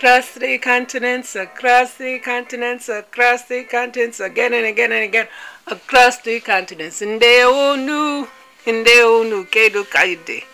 across three continents, across three continents, across three continents, again and again and again, across three continents. Ndeonu, Ndeonu, Kedu Kaide.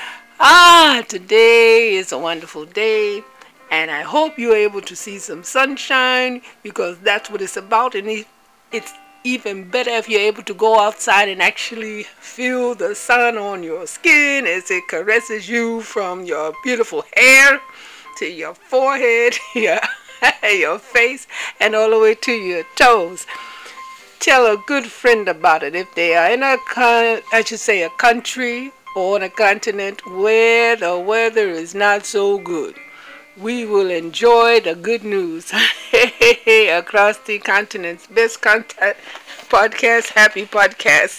Today is a wonderful day, and I hope you're able to see some sunshine because that's what it's about. And it's even better if you're able to go outside and actually feel the sun on your skin as it caresses you from your beautiful hair to your forehead, your face, and all the way to your toes. Tell a good friend about it if they are in a country or on a continent where the weather is not so good. We will enjoy the good news across the continents. Best content podcast, happy podcast.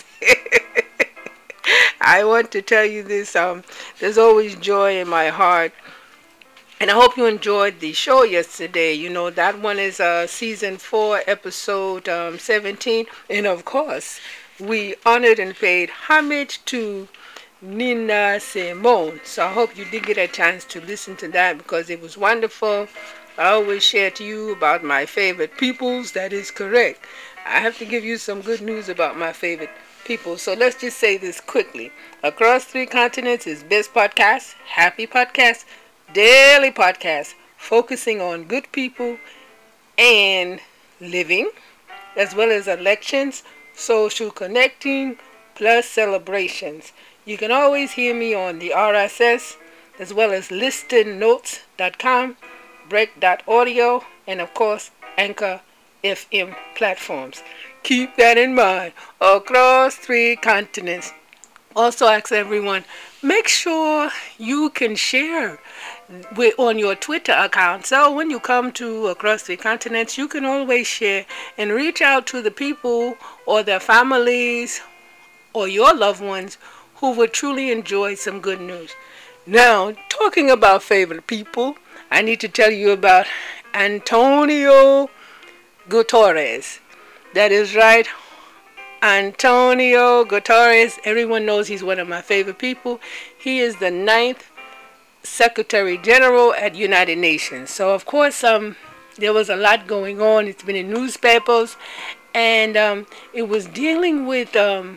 I want to tell you this. There's always joy in my heart. And I hope you enjoyed the show yesterday. You know, that one is season 4, episode 17. And of course, we honored and paid homage to Nina Simone. So I hope you did get a chance to listen to that because it was wonderful. I always share to you about my favorite peoples. That is correct. I have to give you some good news about my favorite people. So let's just say this quickly. Across three continents is best podcast, happy podcast, daily podcast, focusing on good people and living, as well as elections, social connecting, plus celebrations. You can always hear me on the RSS, as well as listennotes.com, break.audio, and of course, Anchor FM platforms. Keep that in mind. Across three continents. Also ask everyone, make sure you can share on your Twitter account. So when you come to Across the Continents, you can always share and reach out to the people or their families or your loved ones who would truly enjoy some good news. Now, talking about favorite people, I need to tell you about Antonio Guterres. That is right. Antonio Guterres, everyone knows he's one of my favorite people. He is the 9th Secretary General at United Nations. So of course there was a lot going on. It's been in newspapers, and it was dealing with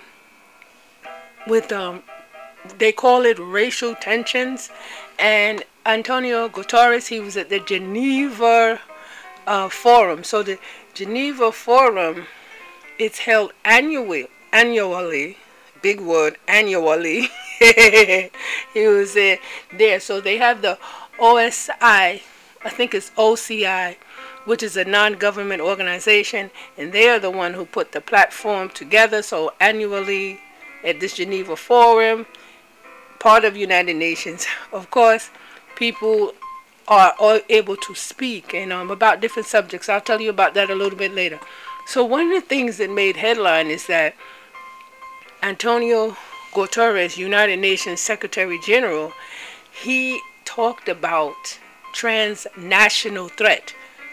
they call it racial tensions. And Antonio Guterres, he was at the Geneva Forum. So the Geneva Forum, it's held annually, big word, annually. He was there. So they have the OSI, I think it's OCI, which is a non-government organization, and they are the one who put the platform together. So annually at this Geneva Forum, part of United Nations, of course, people are all able to speak and about different subjects. I'll tell you about that a little bit later. So one of the things that made headline is that Antonio Guterres, United Nations Secretary General, he talked about transnational threats,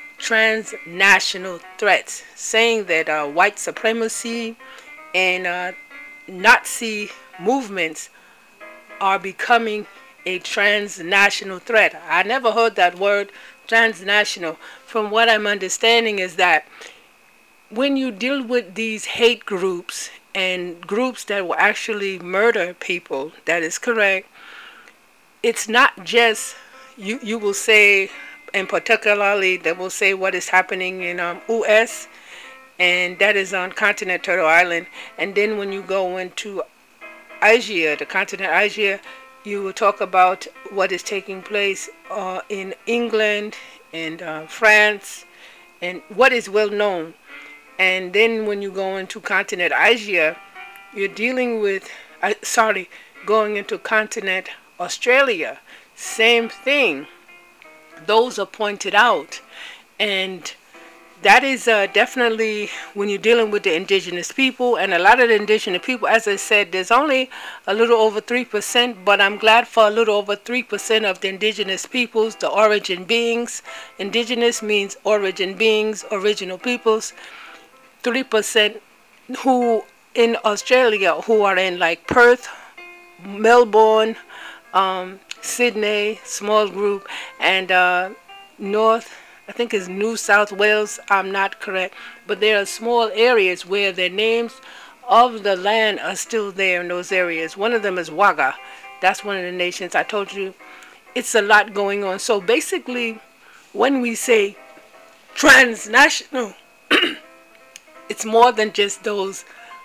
saying that white supremacy and Nazi movements are becoming a transnational threat. I never heard that word, transnational. From what I'm understanding is that when you deal with these hate groups and groups that will actually murder people, that is correct, it's not just, you will say, and particularly they will say what is happening in US, and that is on continent Turtle Island. And then when you go into Asia, the continent Asia, you will talk about what is taking place in England and France, and what is well known. And then when you go into continent Asia, you're dealing with, going into continent Australia, same thing. Those are pointed out. And that is definitely when you're dealing with the indigenous people. And a lot of the indigenous people, as I said, there's only a little over 3%, but I'm glad for a little over 3% of the indigenous peoples, the origin beings. Indigenous means origin beings, original peoples. 3% who in Australia, who are in like Perth, Melbourne, Sydney, small group, and North, I think it's New South Wales, I'm not correct, but there are small areas where the names of the land are still there in those areas. One of them is Wagga. That's one of the nations. I told you it's a lot going on. So basically, when we say transnational, it's more than just those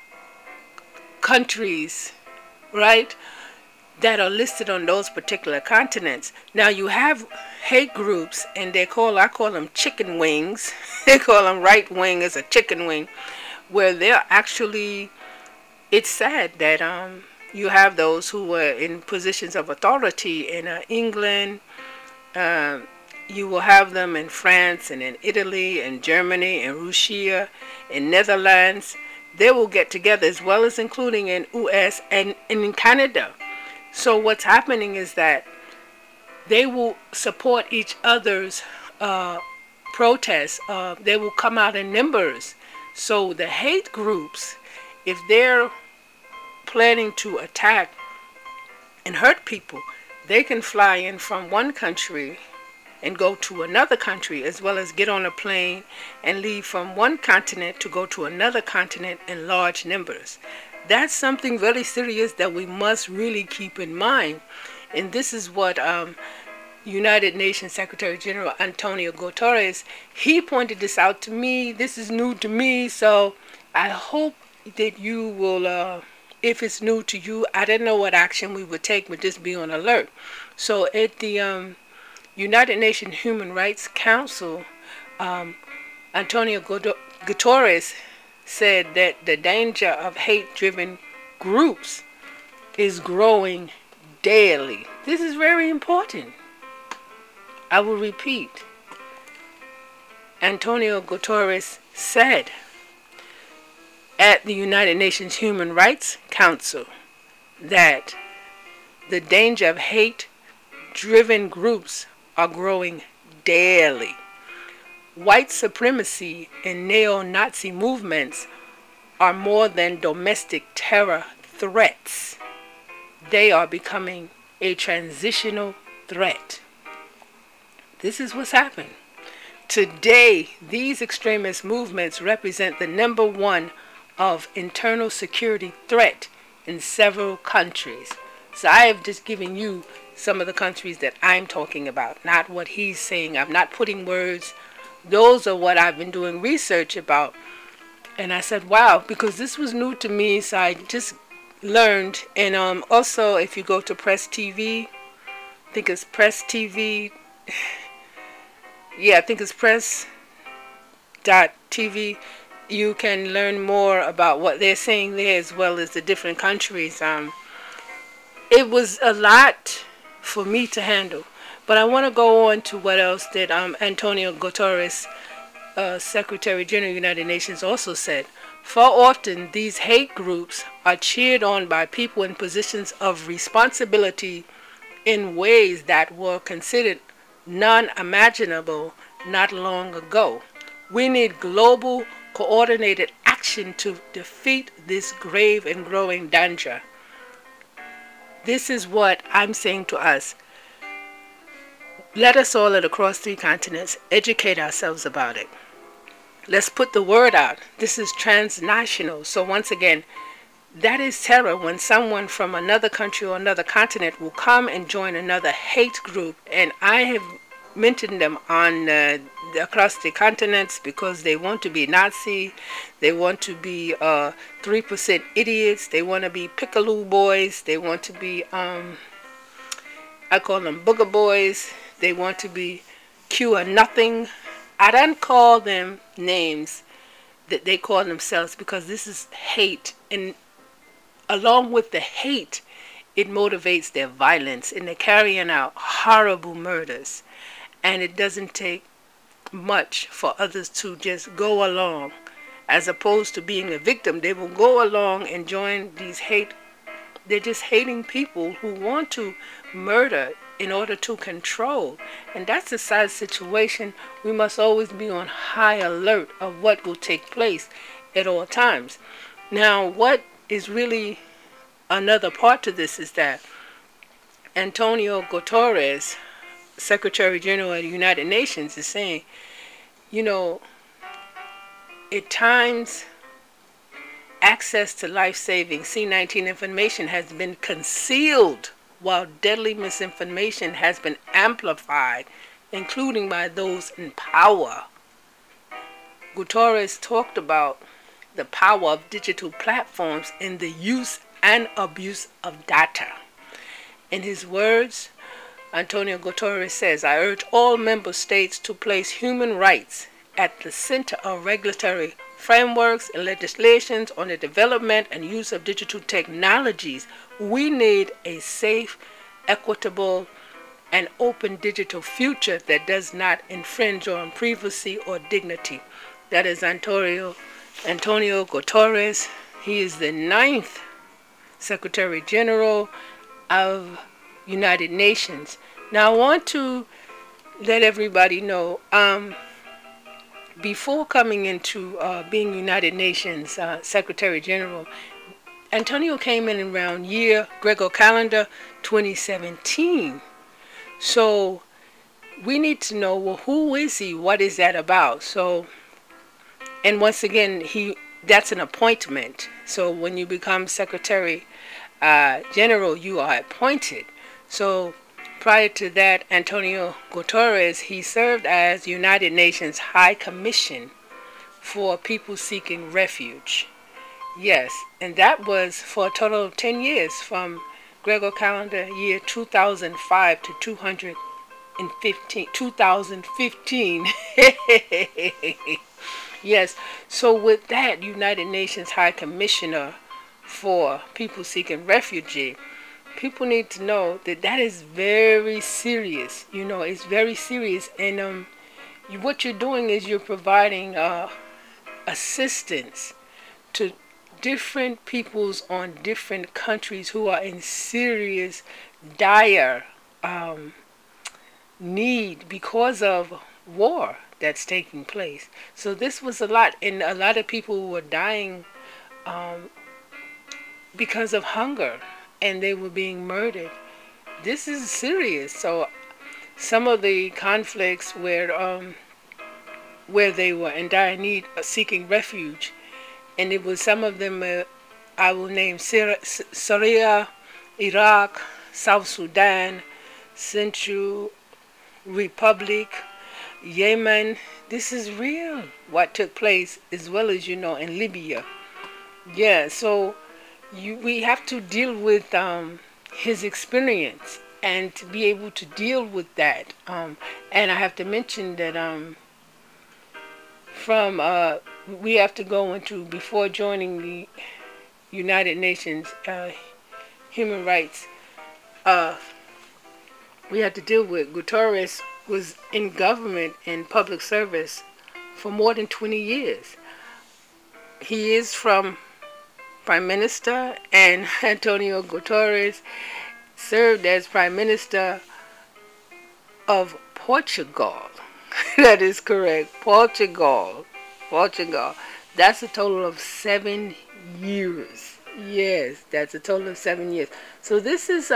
countries, right, that are listed on those particular continents. Now you have hate groups, and I call them chicken wings. They call them right wing as a chicken wing, where they're actually, it's sad that you have those who were in positions of authority in England. You will have them in France and in Italy and Germany and Russia and Netherlands. They will get together, as well as including in US and in Canada. So what's happening is that they will support each other's protests. They will come out in numbers. So the hate groups, if they're planning to attack and hurt people, they can fly in from one country and go to another country, as well as get on a plane and leave from one continent to go to another continent in large numbers. That's something very serious that we must really keep in mind. And this is what United Nations Secretary General Antonio Guterres, he pointed this out to me. This is new to me, so I hope that you will, if it's new to you, I didn't know what action we would take, but just be on alert. So at the United Nations Human Rights Council, Antonio Guterres said that the danger of hate-driven groups is growing daily. This is very important. I will repeat. Antonio Guterres said at the United Nations Human Rights Council that the danger of hate-driven groups are growing daily. White supremacy and neo-Nazi movements are more than domestic terror threats. They are becoming a transitional threat. This is what's happened. Today, these extremist movements represent the number one of internal security threat in several countries. So I have just given you some of the countries that I'm talking about, not what he's saying. I'm not putting words. Those are what I've been doing research about. And I said, wow, because this was new to me, so I just learned. And also, if you go to Press TV, I think it's Press TV. Yeah, I think it's Press.TV. You can learn more about what they're saying there, as well as the different countries. It was a lot for me to handle. But I want to go on to what else that Antonio Guterres, Secretary General of the United Nations, also said. Far often, these hate groups are cheered on by people in positions of responsibility in ways that were considered non-imaginable not long ago. We need global, coordinated action to defeat this grave and growing danger. This is what I'm saying to us. Let us all across 3 continents educate ourselves about it. Let's put the word out. This is transnational. So once again, that is terror when someone from another country or another continent will come and join another hate group. And I have mentioned them on across the continents because they want to be Nazi. They want to be 3% idiots. They want to be Pickaloo boys. They want to be, I call them booger boys. They want to be Q or nothing. I don't call them names that they call themselves because this is hate. And along with the hate, it motivates their violence. And they're carrying out horrible murders. And it doesn't take much for others to just go along. As opposed to being a victim, they will go along and join these hate. They're just hating people who want to murder in order to control. And that's a sad situation. We must always be on high alert of what will take place at all times. Now, what is really another part to this is that Antonio Guterres Secretary General of the United Nations, is saying, you know, at times access to life-saving C-19 information has been concealed, while deadly misinformation has been amplified, including by those in power. Guterres talked about the power of digital platforms in the use and abuse of data. In his words, Antonio Guterres says, "I urge all member states to place human rights at the center of regulatory frameworks and legislations on the development and use of digital technologies. We need a safe, equitable, and open digital future that does not infringe on privacy or dignity." That is Antonio Guterres. He is the 9th Secretary General of United Nations. Now I want to let everybody know, before coming into being United Nations Secretary General, Antonio came in around Gregor calendar 2017. So we need to know, well, who is he? What is that about? So, and once again, that's an appointment. So when you become Secretary General, you are appointed. So prior to that, Antonio Guterres, he served as United Nations High Commission for People Seeking Refuge. Yes, and that was for a total of 10 years, from Gregor calendar year 2005 to 2015. Yes, so with that, United Nations High Commissioner for People Seeking Refuge, people need to know that that is very serious. You know, it's very serious. And what you're doing is you're providing assistance to different peoples on different countries who are in serious, dire need because of war that's taking place. So this was a lot, and a lot of people were dying because of hunger, and they were being murdered. This is serious. So some of the conflicts where they were in dire need of seeking refuge, and it was some of them, I will name Syria, Iraq, South Sudan, Central Republic, Yemen. This is real, what took place, as well as, you know, in Libya. Yeah, so we have to deal with his experience, and to be able to deal with that. And I have to mention that we have to go into, before joining the United Nations human rights, we had to deal with Guterres was in government and public service for more than 20 years. He is from Prime Minister, and Antonio Guterres served as Prime Minister of Portugal. That is correct, Portugal. That's a total of 7 years. Yes, that's a total of 7 years. So this is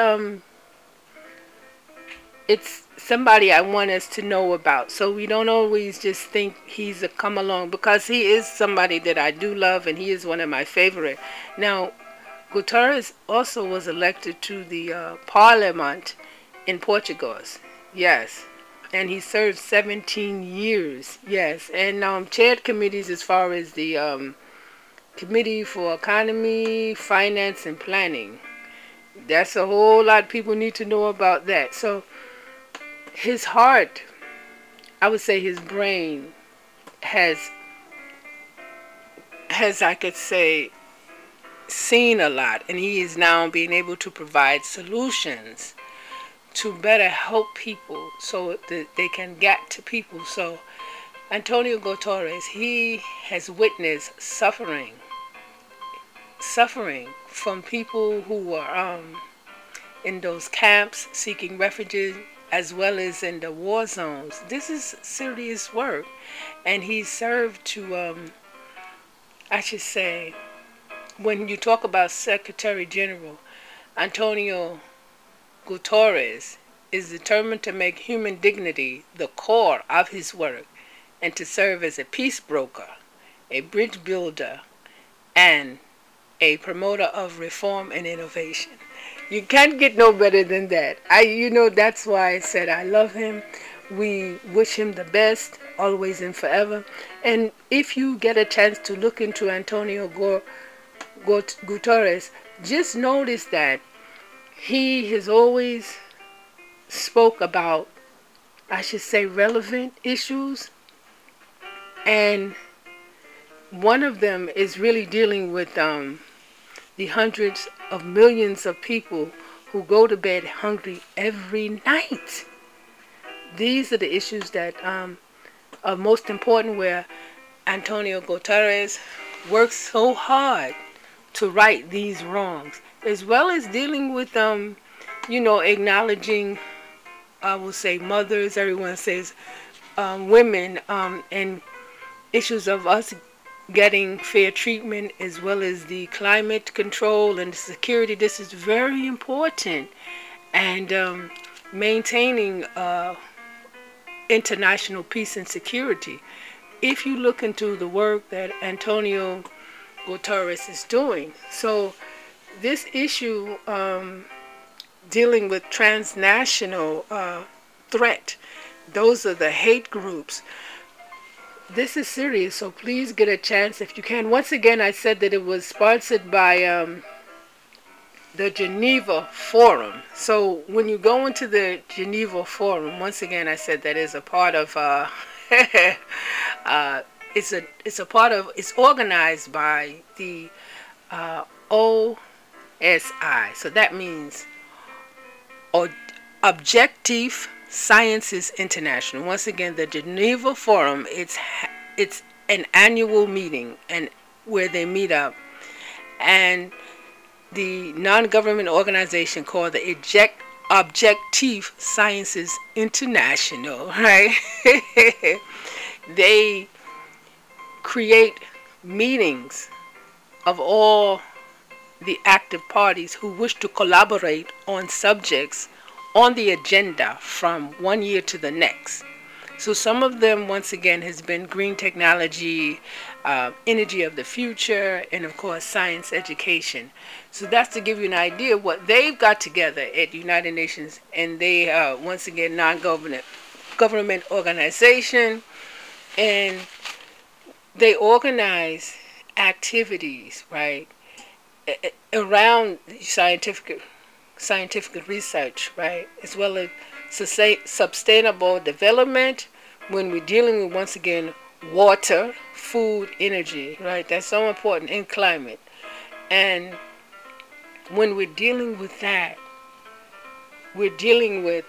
it's somebody I want us to know about. So we don't always just think he's a come along, because he is somebody that I do love, and he is one of my favorite. Now, Guterres also was elected to the Parliament in Portugal. Yes. And he served 17 years. Yes. And chaired committees as far as the Committee for Economy, Finance, and Planning. That's a whole lot of people need to know about that. So his heart, I would say his brain has I could say, seen a lot, and he is now being able to provide solutions to better help people so that they can get to people. So Antonio Guterres, he has witnessed suffering from people who were in those camps seeking refuge, as well as in the war zones. This is serious work, and he served to, I should say, when you talk about Secretary General, Antonio Guterres is determined to make human dignity the core of his work and to serve as a peace broker, a bridge builder, and a promoter of reform and innovation. You can't get no better than that. That's why I said I love him. We wish him the best, always and forever. And if you get a chance to look into Antonio Guterres, just notice that he has always spoke about, I should say, relevant issues. And one of them is really dealing with the hundreds of millions of people who go to bed hungry every night. These are the issues that are most important, where Antonio Guterres works so hard to right these wrongs, as well as dealing with, acknowledging, I will say, mothers, everyone says women, and issues of us getting fair treatment, as well as the climate control and the security. This is very important. And maintaining international peace and security. If you look into the work that Antonio Guterres is doing. So this issue dealing with transnational threat, those are the hate groups. This is serious, so please get a chance if you can. Once again, I said that it was sponsored by the Geneva Forum. So when you go into the Geneva Forum, once again, I said that is a part of it's organized by the OSI. So that means Objective Sciences International. Once again, the Geneva Forum, it's an annual meeting and where they meet up. And the non-government organization called the Objective Sciences International, right? They create meetings of all the active parties who wish to collaborate on subjects on the agenda from one year to the next. So some of them, once again, has been green technology, energy of the future, and of course science education. So that's to give you an idea of what they've got together at the United Nations. And they are, once again, non-government organization, and they organize activities, right, around scientific research, right, as well as sustainable development, when we're dealing with, once again, water, food, energy, right? That's so important in climate. And when we're dealing with that, we're dealing with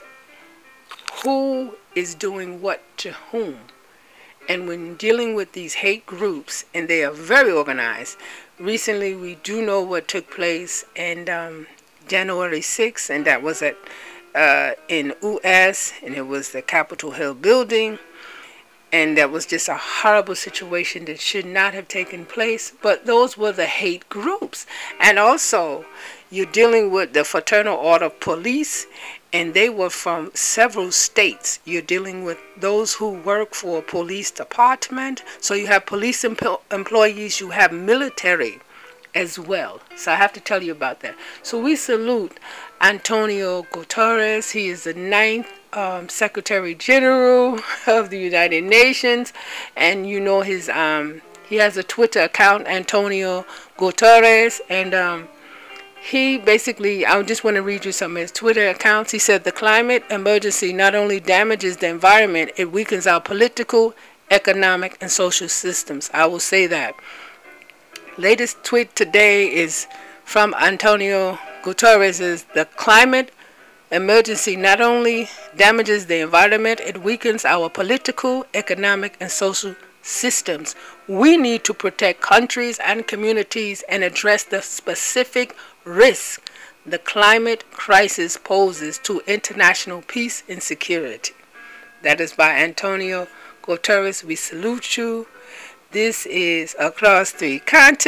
who is doing what to whom. And when dealing with these hate groups, and they are very organized, recently we do know what took place in January 6th, and that was at in US, and it was the Capitol Hill building, and that was just a horrible situation that should not have taken place. But those were the hate groups. And also, you're dealing with the Fraternal Order of Police, and they were from several states. You're dealing with those who work for a police department. So you have police employees, you have military as well. So I have to tell you about that. So we salute Antonio Guterres. He is the 9th Secretary General of the United Nations, and you know his he has a Twitter account, Antonio Guterres, and he basically, I just want to read you some of his Twitter accounts. He said, "The climate emergency not only damages the environment, it weakens our political, economic, and social systems." I will say that. Latest tweet today is from Antonio Guterres: is "The climate emergency not only damages the environment, it weakens our political, economic, and social systems. We need to protect countries and communities and address the specific risks the climate crisis poses to international peace and security." That is by Antonio Guterres. We salute you. This is Across Three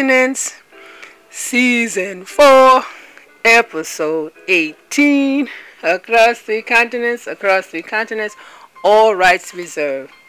Continents, Season 4, Episode 18. Across three continents, all rights reserved.